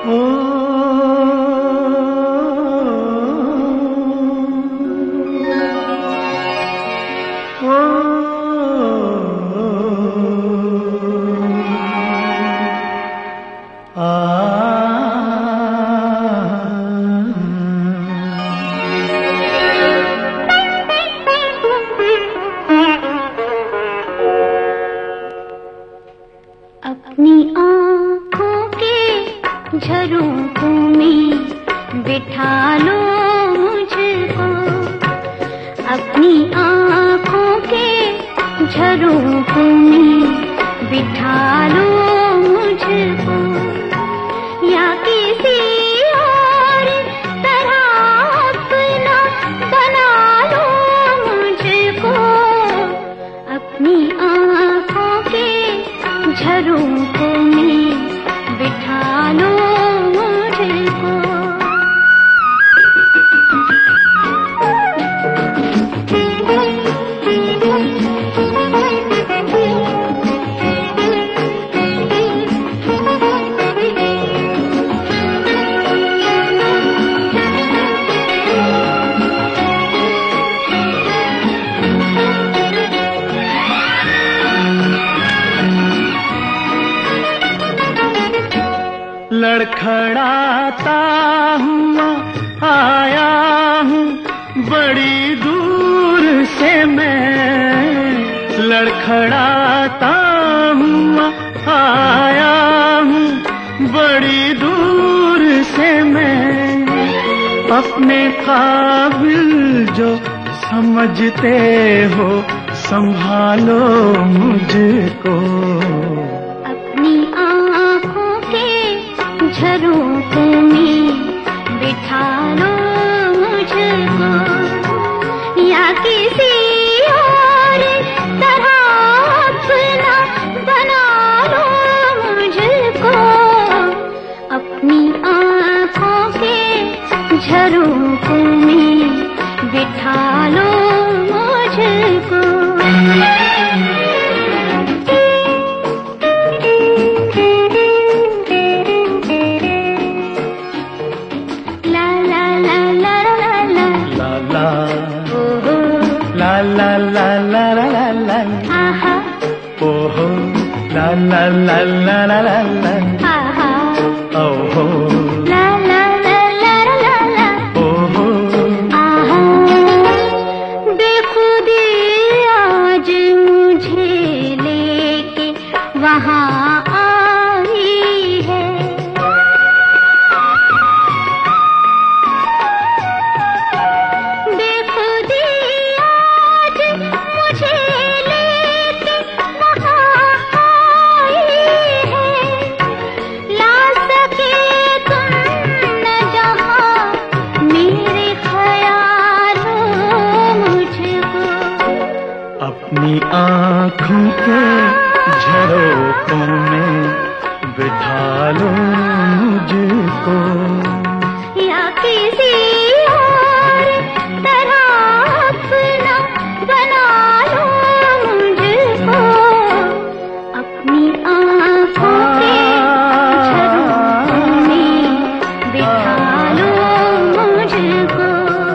अपनी आँखों के झरोखों में बिठा लो मुझको, अपनी आँखों के झरोखों में बिठा लो मुझको, या किसी और तरह अपना बना लो मुझको, अपनी आँखों के झरोखों में बिठा लो मुझको। लड़खड़ाता हुआ आया हूँ बड़ी दूर से मैं, लड़खड़ाता हुआ आया हूँ बड़ी दूर से मैं, अपने काबिल जो समझते हो संभालो मुझको, अपनी आँखों के झरोखों में बिठा लो मुझको, या किसी और तरह अपना बना लो मुझको, अपनी आँखों के झरोखों में बिठा लो मुझको। La la la la la la la, आहा, oh la la la la la la la, आहा, oh ला ला ला ला ला ला, oh आहा, बेखुदी आज मुझे लेके वहाँ आई है, बेखुदी आज मुझे लेके वहाँ आई है, ला सके तुम न जहाँ मेरे ख्यालों मुझको, अपनी आँखों के झरोखों में बिठा लो मुझको, या किसी और तरह अपना बना लो मुझको, अपनी आँखों के झरोखों में बिठा लो मुझको।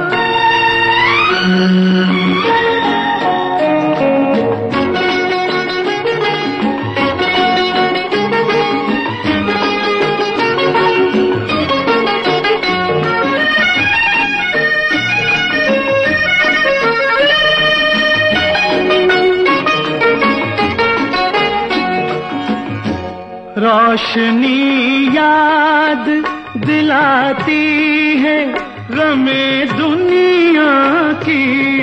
रोशनी याद दिलाती है गमे दुनिया की,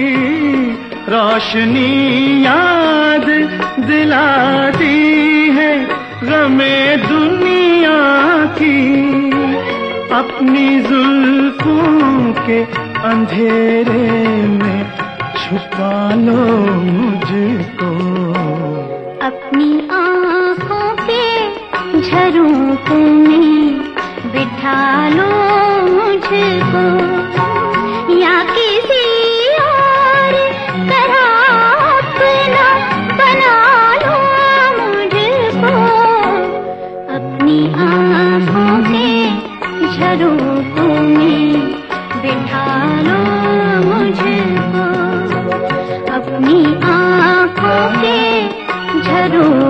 रोशनी याद दिलाती है गमे दुनिया की, अपनी जुल्फों के अंधेरे में छुपा लो मुझको, अपनी आँखों के झरोखों में बिठा लो मुझको, या किसी और तरह अपना बना लो मुझको, अपनी आँखों के झरोखों में बिठा लो मुझको, अपनी आँखों के झरोखों